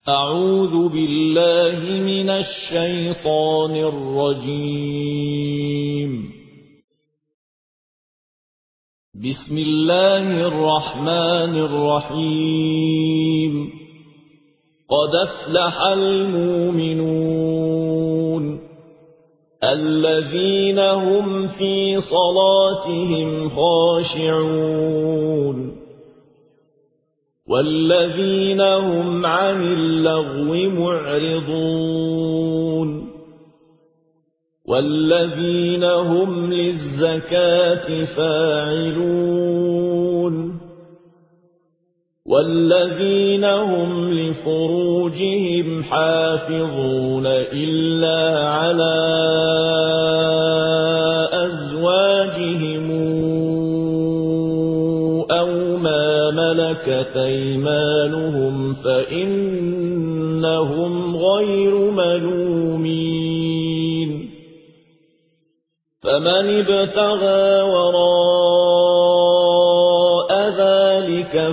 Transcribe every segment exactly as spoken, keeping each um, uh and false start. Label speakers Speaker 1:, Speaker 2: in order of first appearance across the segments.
Speaker 1: أعوذ بالله من الشيطان الرجيم. بسم الله الرحمن الرحيم. قد أفلح المؤمنون الذين هم في صلاتهم خاشعون والذين هم عن اللغو معرضون والذين هم للزكاة فاعلون والذين هم لفروجهم حافظون إلا على أزواجهم أو ما ملكت أيمانهم فإنهم غير ملومين. فمن ابتغى وراء ذلك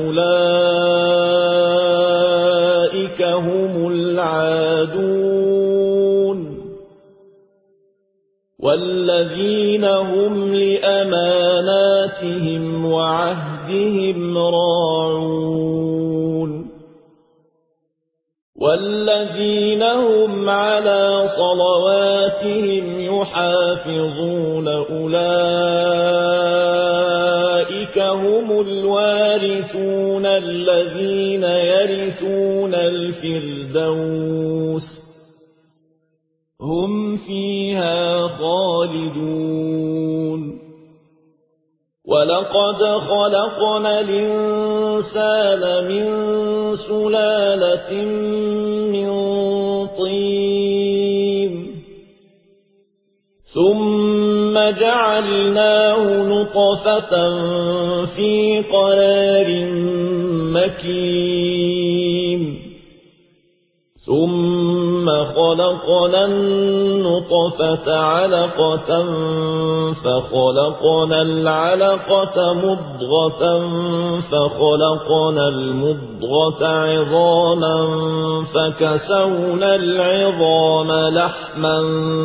Speaker 1: فأولئك هم العادون والذين هم لأماناتهم وعهدهم راعون والذين هم على صلواتهم يحافظون أولئك هم الوارثون الذين يرثون الفردوس هم فيها خالدون. ولقد خلقنا الإنسان من سلالة من طين ثم جعلناه نطفة في قرار مكين ثم خلقنا النطفة علقة فخلقنا العلقة مضغة فخلقنا المضغة عظاما فكسونا العظام لحما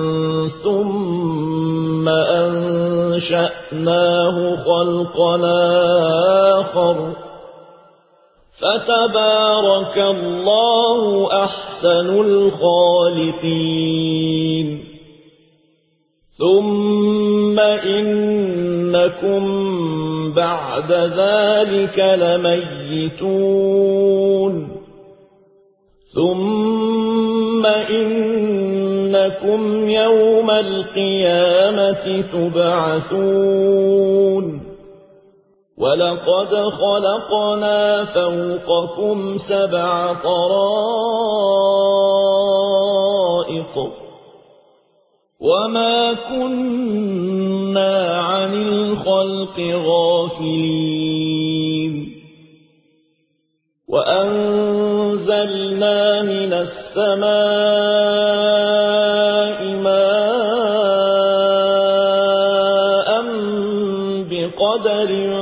Speaker 1: ثم أنشأناه خلقا آخر فتبارك الله أحسن الخالقين. ثم إنكم بعد ذلك لميتون ثم إنكم يوم القيامة تبعثون. ولقد خلقنا فوقكم سبع طرائق وما كنا عن الخلق غافلين. وأنزلنا من السماء ماء بقدر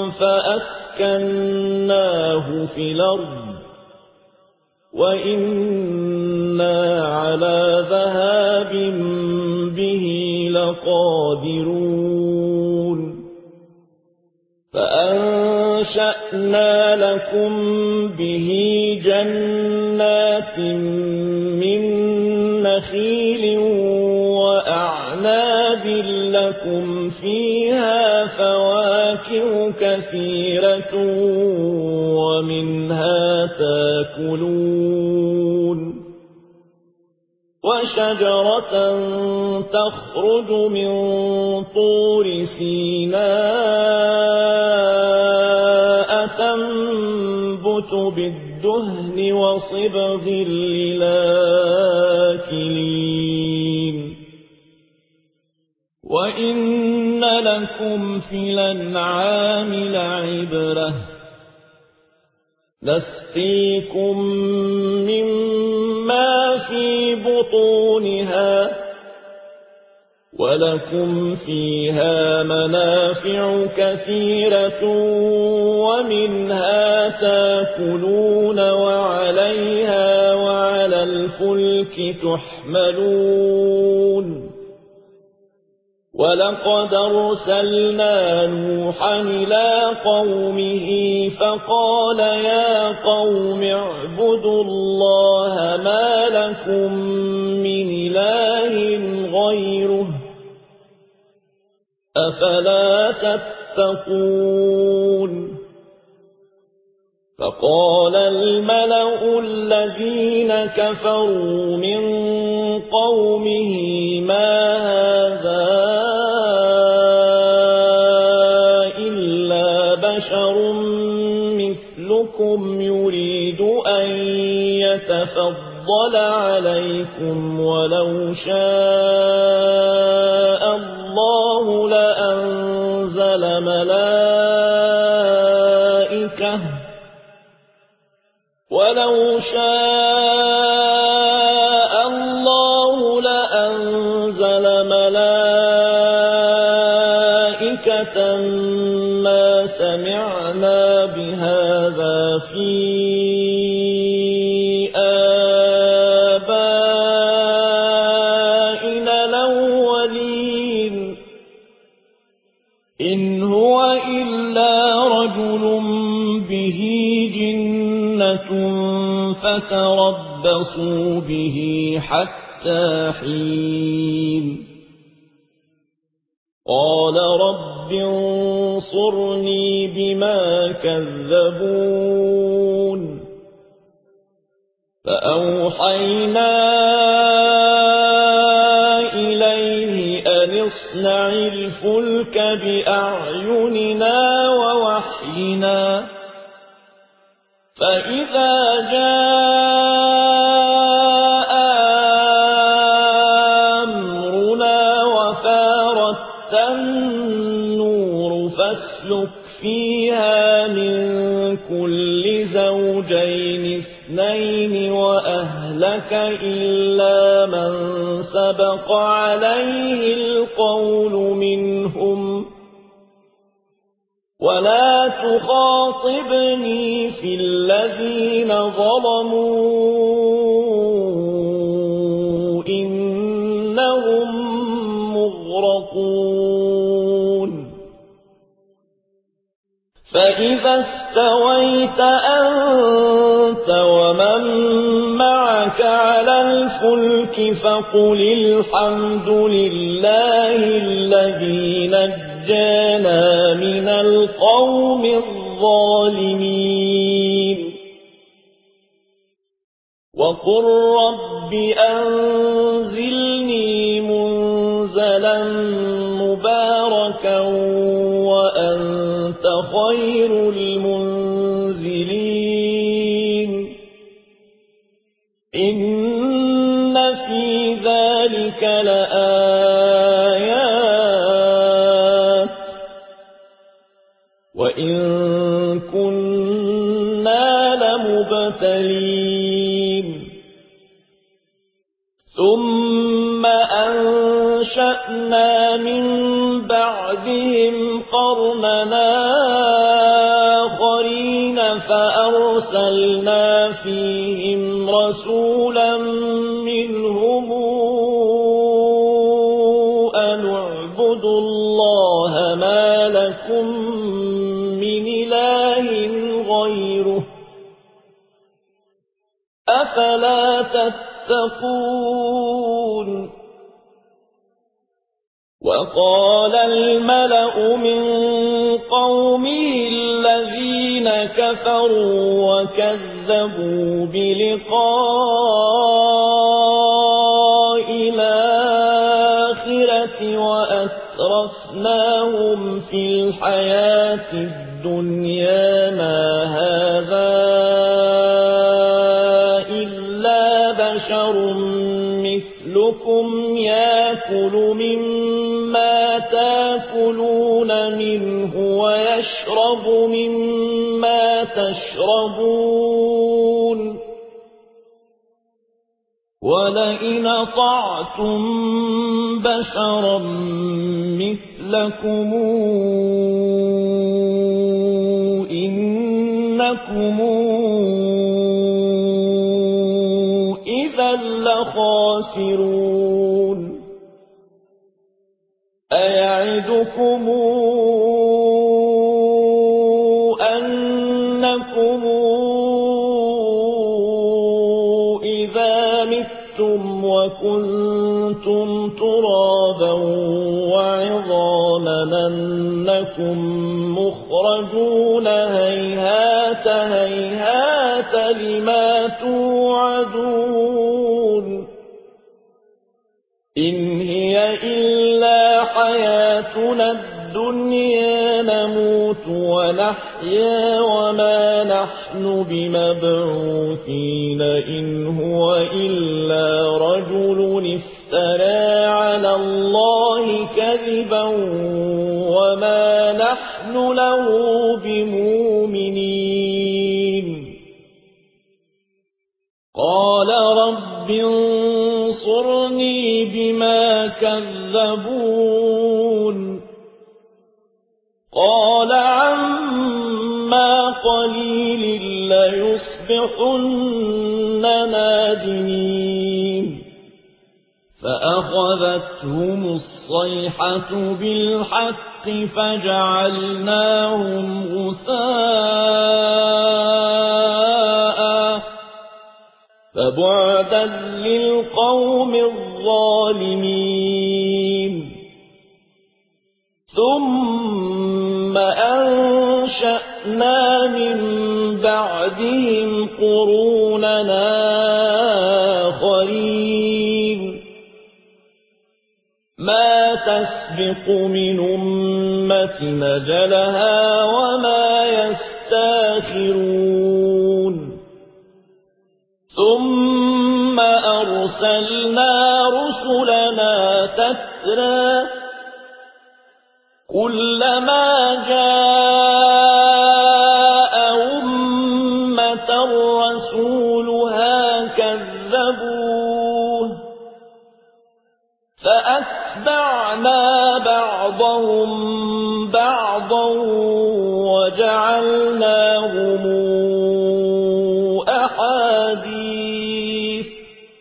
Speaker 1: فأسكناه في الأرض وإنا على ذهاب به لقادرون. فأنشأنا لكم به جنات من نخيل وأعناب لكم فيها فواكه كثيرة ومنها تاكلون وشجرة تخرج من طور سيناء تنبت بالدهن وصبغ للآكلين. وإن لكم في الأنعام لعبرة نسقيكم مما في بطونها ولكم فيها منافع كثيرة ومنها تاكلون وعليها الفلك تحملون ولقد أرسلنا نوحا إلى قومه فقال يا قوم اعبدوا الله ما لكم من إله غيره أفلا تتقون فقال الملأ الذين كفروا من قومه ما هذا إلا بشر مثلكم يريد أن يتفضل عليكم ولو شاء الله لأنزل ملائكة ولو شاء الله لأنزل ملائكة ما سمعنا بهذا في آبائنا الأولين إن هو إلا رجل به جنة فتربصوا به حتى حين قال رب انصرني بما كذبون فأوحينا إليه أن اصنع الفلك بأعيننا ووحينا فإذا جاء أمرنا وفارت النور فاسلك فيها من كل زوجين اثنين وأهلك إلا من سبق عليه القول منهم ولا تخاطبني في الذين ظلموا إنهم مغرقون فإذا استويت أنت ومن معك على الفلك فقل الحمد لله الذي نجانا من القوم الظالمين وقل رب أنزلني منزلا مباركا وأنت خير المنزلين إن في ذلك لآيات وإن كنا لمبتلين ثم أنشأنا من بعدهم قرننا آخرين فأرسلنا فيهم رسولا منهم أن اعبدوا الله ما لكم من إله غيره أفلا تتقون وقال الملأ من قومه الذين كفروا وكذبوا بلقاء الآخرة وأترفناهم في الحياة الدنيا ما هذا إلا بشر مثلكم يأكل مما تأكلون منه ويشرب مما تشربون ولئن أطعتم بشرا مثلكم إنكم إذا لخاسرون أيعدكم أنكم إذا متم وكنتم ترابا وعظاما أنكم مخرجون هيهات هيهات لما توعدون إن هي إلا حياتنا الدنيا نموت ونحيا وما نحن بمبعوثين إن هو إلا رجل افترى على الله كذبا وما نحن له بمؤمنين قال رب انصرني بما كذبون قال عما قليل ليصبحن نادمين فأخذتهم الصيحة بالحق فجعلناهم غثاء فبعدا للقوم الظالمين ثم أنشأنا من بعدهم قروننا آخرين ما تسبق من أمة أجلها وما يستاخرون ثم أرسلنا رسلنا تترى كلما جاء أمة رسولها كذبوه فأتبعنا بعضهم بعضا وجعلناهم أحاديث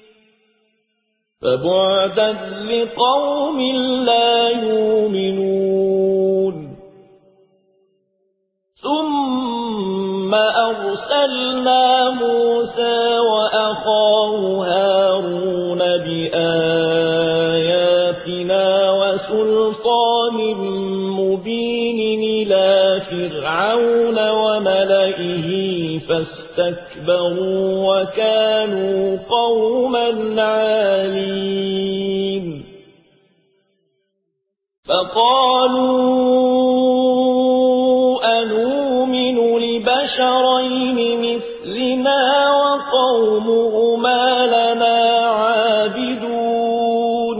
Speaker 1: فبعدا لقوم لا يؤمنون ثم أرسلنا موسى وأخاه هارون بآياتنا وسلطان مبين إلى فرعون وملئه فاستكبروا وكانوا قوما عالين فقالوا أنؤمن لبشرين مثلنا وقومهما لنا عابدون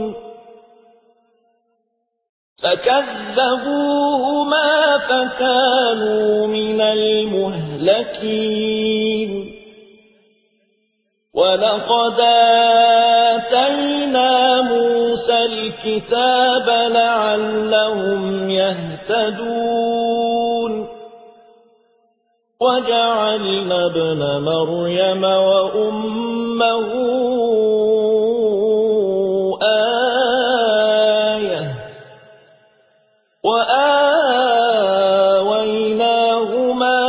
Speaker 1: فكذبوهما فكانوا من المهلكين ولقد آتينا موسى الكتاب لعلهم يهتدون وجعلنا ابن مريم وأمه آية وآويناهما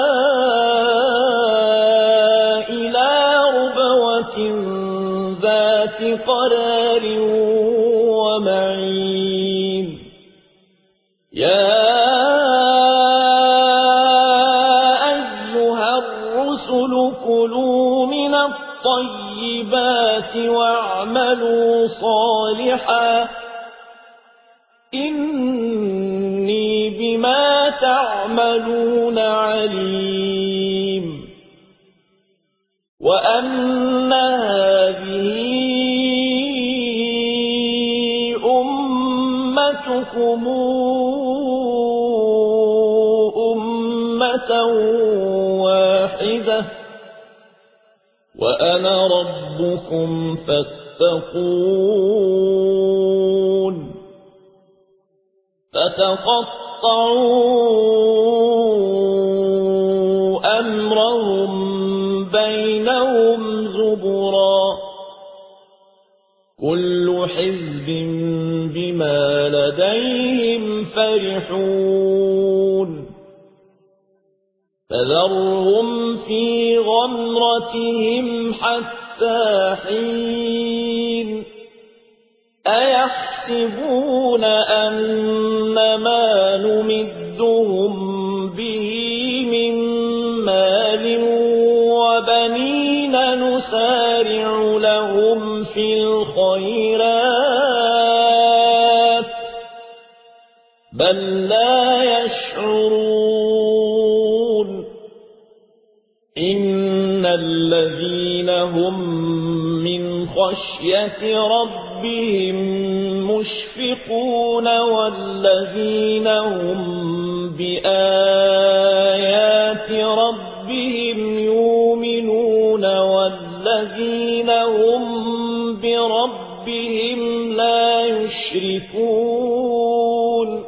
Speaker 1: إلى ربوة ذات قرار ومعين يا أيها الرسل كلوا من الطيبات واعملوا صالحا إني بما تعملون عليم وأن هذه أمتكم أمة واحدة وأنا ربكم فاتقون فتقطعوا أمرهم بينهم زبرا كل حزب بما لديهم فرحون فذرهم في غمرتهم حتى حين أيحسبون أن ما نمدهم به من مال وبنين نسارع لهم في الخيرات بل لا يشعرون إن الذين هم من خشية ربهم مشفقون والذين هم بآيات ربهم يؤمنون والذين هم بربهم لا يشركون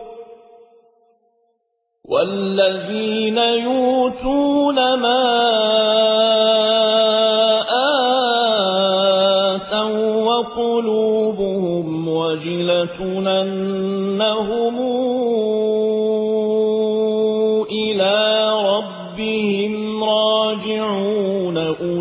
Speaker 1: والذين يؤتون ما آتوا وقلوبهم وجلة أنهم إلى ربهم راجعون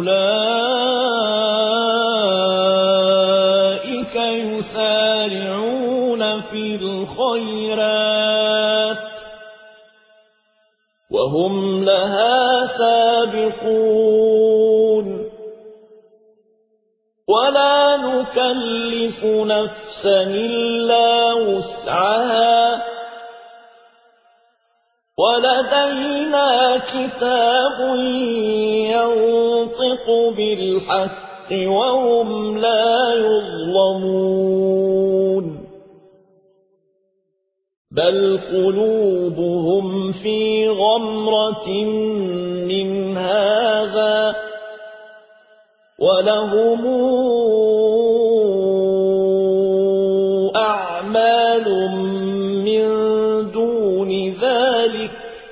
Speaker 1: أولئك يسارعون في الخيرات وهم لها سابقون ولا نكلف نفسا إلا وسعها ولدينا كتاب ينطق بالحق وهم لا يظلمون بل قلوبهم في غمرة من هذا ولهم أعمال من دون ذلك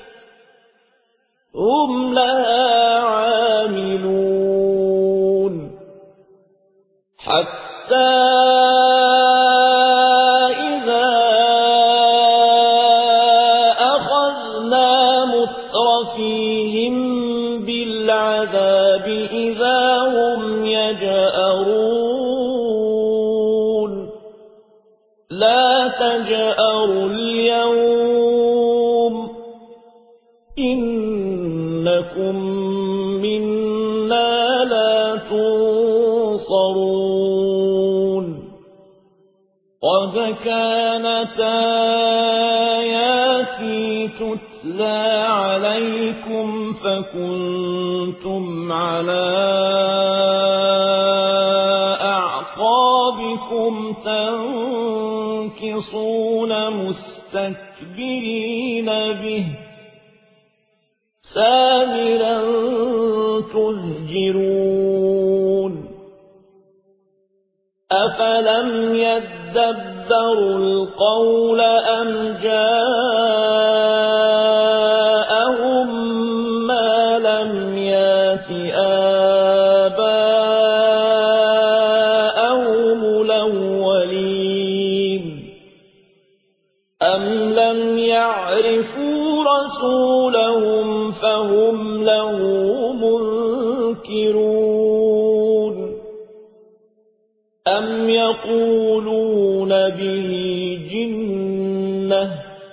Speaker 1: هم لها عاملون حتى فيهم بالعذاب إذا هم يجأرون لا تجأروا اليوم إنكم منا لا تنصرون قد كانت آياتي تتلى عليكم فكنتم على أعقابكم تنكصون مستكبرين به سامرا تهجرون أفلم يدبروا القول أم جاءهم ما لم يات آباءهم الأولين أم لم يعرفوا رسولهم فهم له منكرون أم يقولون به جنة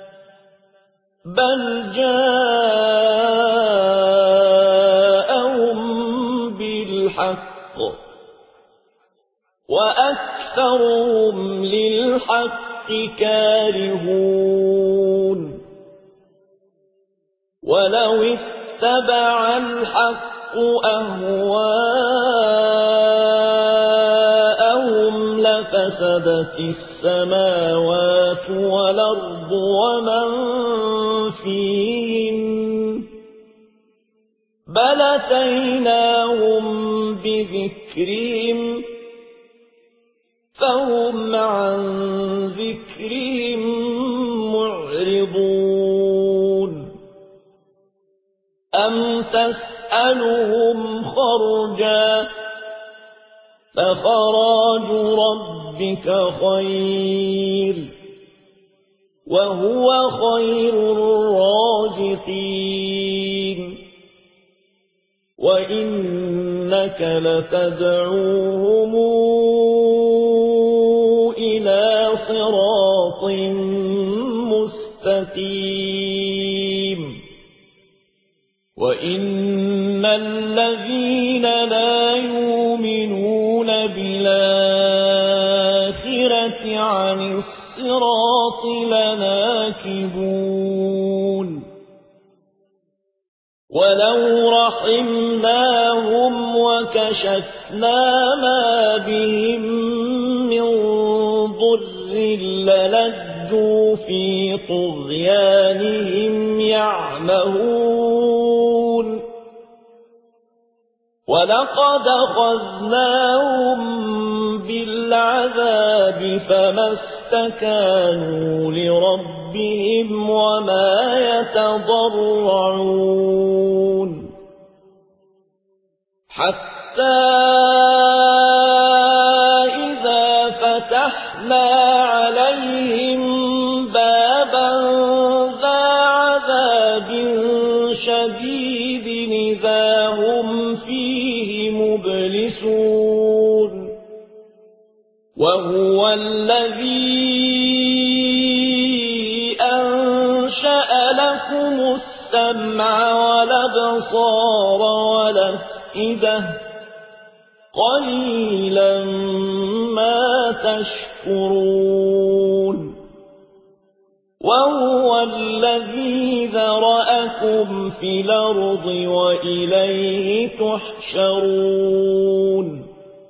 Speaker 1: بل جاءهم بالحق وأكثرهم للحق كارهون ولو اتبع الحق أهواءهم لفسدت السماوات والأرض ومن فيهن بل أتيناهم بذكرهم فهم عن ذكرهم معرضون أم تسألهم خرجا فخراج ربك خير وهو خير الرازقين وإنك لتدعوهم إلى صراط مستقيم وإن الذين لا يؤمنون بالآخرة عن الصراط لناكبون ولو رحمناهم وكشفنا ما بهم من ضر للجوا في طغيانهم يعمهون ولقد أخذناهم بالعذاب فما استكانوا لربهم وما يتضرعون حتى إذا فتحنا عليهم بابا ذا عذاب شديد إذا هم فيه مبلسون وهو الذي أنشأ لكم السمع والأبصار والأفئدة قليلا ما تشكرون وهو الذي ذرأكم في الأرض وإليه تحشرون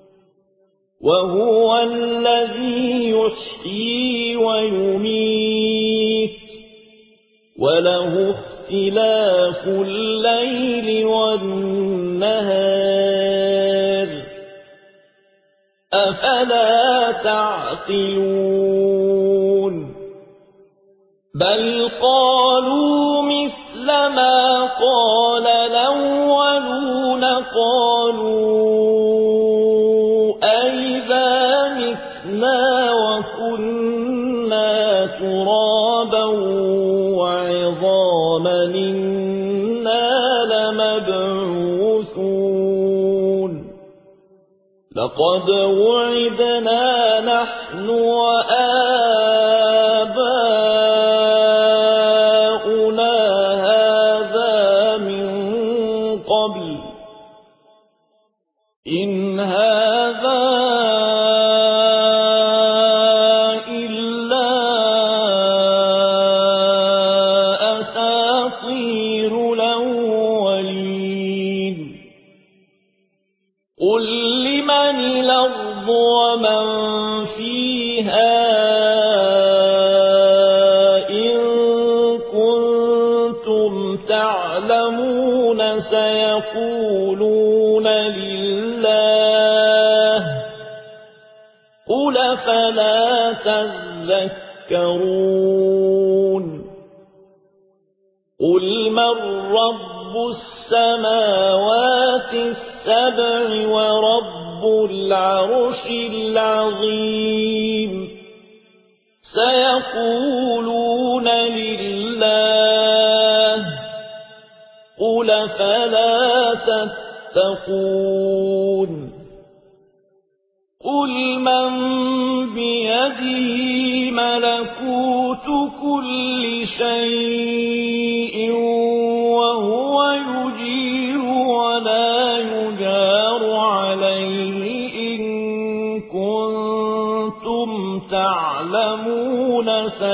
Speaker 1: وهو الذي يحيي ويميت وله اختلاف الليل والنهار أفلا تعقلون بل قالوا مثل ما قال الأولون قالوا أئذا متنا وكنا ترابا وعظاما إنا لمبعوثون لقد وعدنا نحن وآباؤنا هذا من قبل إن هذا إلا أساطير الأولين قل لمن الأرض ومن فيها إن كنتم تعلمون سيقولون لله قل فلا تذكرون قل من رب السماوات السبع ورب العرش العظيم سيقولون لله قل فلا تتقون قل من بيده ملكوت كل شيء وهو يجير ولا يجار عليه إن كنتم تعلمون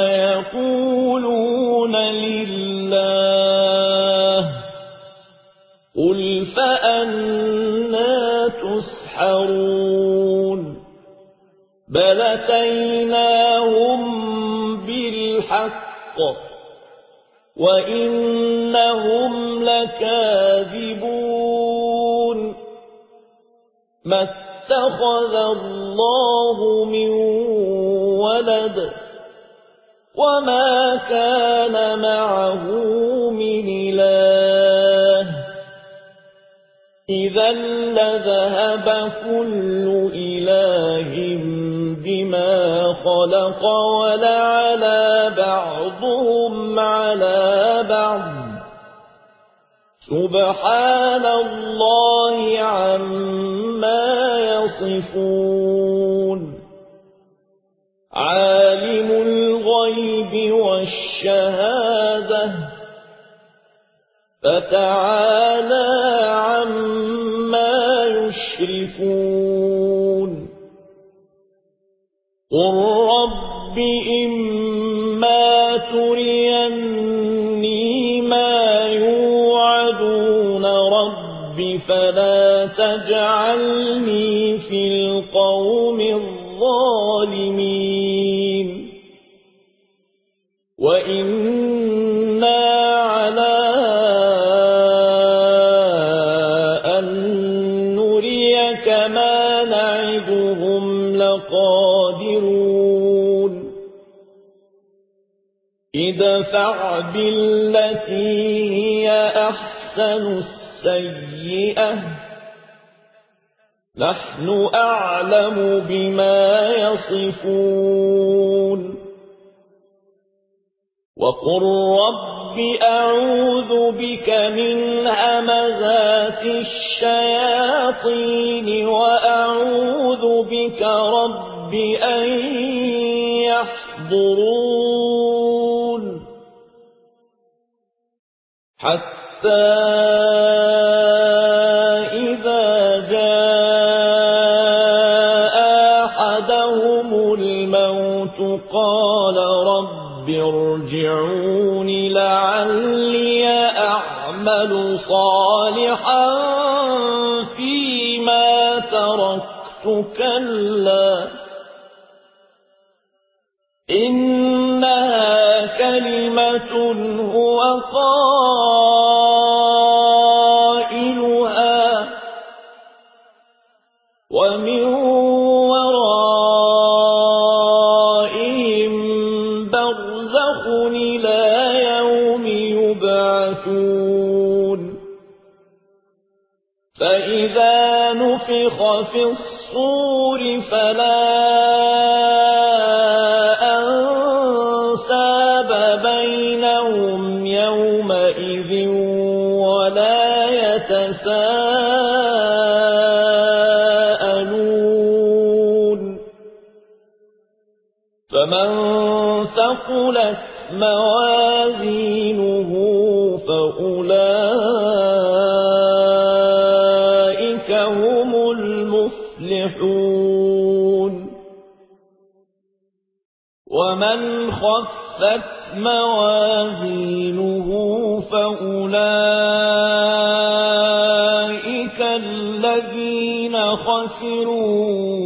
Speaker 1: سيقولون لله قل فأنى تسحرون بل أتيناهم بالحق وإنهم لكاذبون ما اتخذ الله من ولد وما كان معه من إله إذا لذهب كل إله بما خلق ولعلى بعضهم على بعض سبحان الله عما يصفون عالم الغيب والشهادة فتعالى عما يشركون قل رب إما تريني ما يوعدون رب فلا تجعلني في القوم الظالمين وإنا على أن نريك ما نعدهم لقادرون ادفع بالتي هي أحسن السيئة نحن أعلم بما يصفون وقل رب أعوذ بك من همزات الشياطين وأعوذ بك رب أن يحضرون حتى إذا جاء أحدهم الموت قال رب ارجعون لعلي أعمل صالحا فيما تركت كلا إنها كلمة هو قائلها ومن ورائهم برزخ إلى يوم يبعثون فإذا نفخ في الصور فلا أنساب بينهم يومئذ ولا يتساءلون فمن ثقلت موازينه فأولئك هم المفلحون ومن خفت موازينه فأولئك الذين خسروا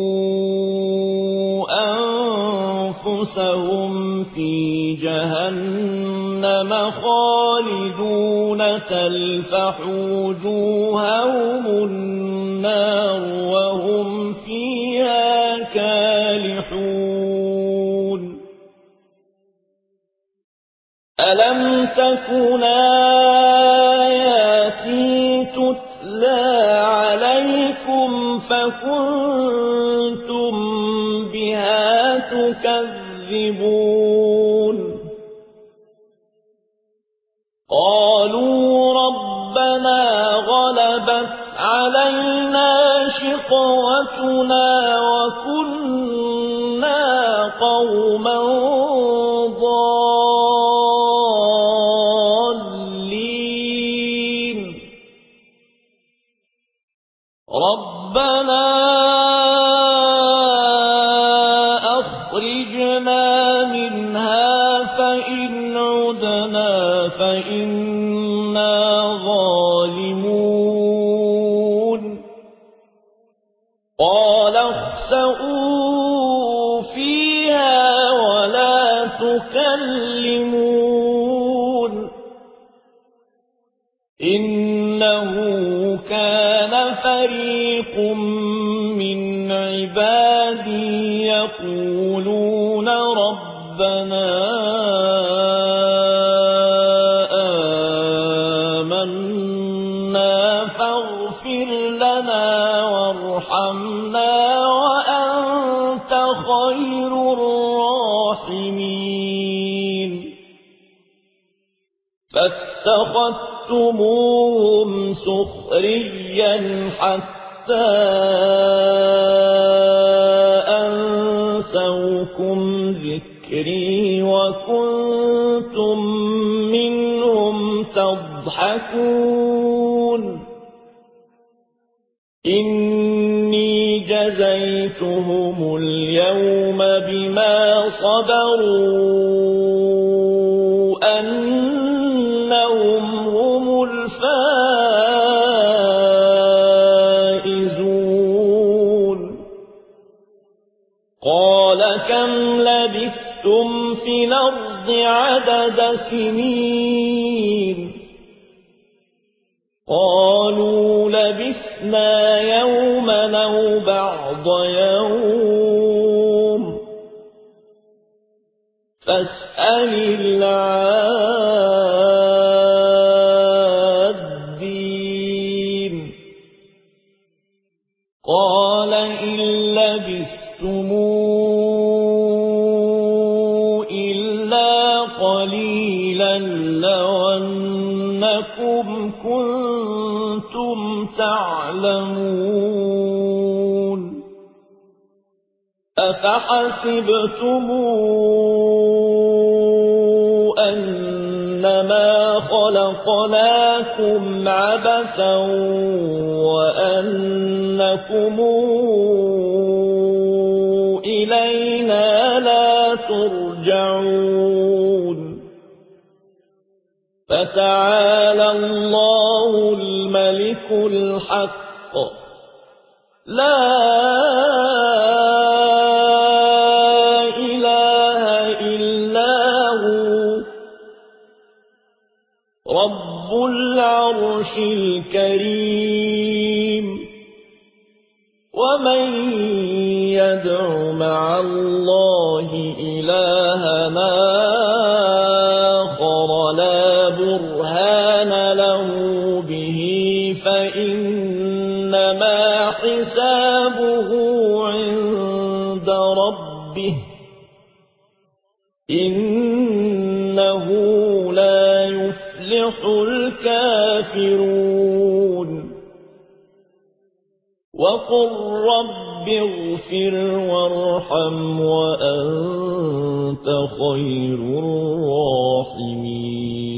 Speaker 1: أنفسهم في جهنم خالدون تلفح وجوههم النار وهم فيها كالحون ألم تكن آياتي تتلى عليكم فكنتم بها تكذبون قالوا ربنا غلبت علينا شقوتنا وكنا قوما ضالين ربنا أخرجنا منها فإن عدنا فإنا ظالمون قال اخسئوا فيها ولا تكلمون إنه كان فريق من عبادي يقولون ربنا آمنا فاغفر وأنت خير الراحمين فاتخذتموهم سخريا حتى أنسوكم ذكري وكنتم منهم تضحكون إني جزيتهم اليوم بما صبروا أنهم هم الفائزون قال كم لبثتم في الأرض عدد سنين قالوا لبثنا يوما أو بعض يوم فاسأل العادين قال إن لبثتم إلا قليلا لو أنكم كنتم تعلمون أفحسبتم أنما خلقناكم عبثا وأنكم إلينا لا ترجعون فتعالى الله الملك الحق لا إله إلا هو رب العرش الكريم ومن يدع مع الله إلهنا آخر لا برهان له به فإنما حسابه عند ربه إنه لا يفلح الكافرون وقل رب اغفر وارحم وأنت خير الراحمين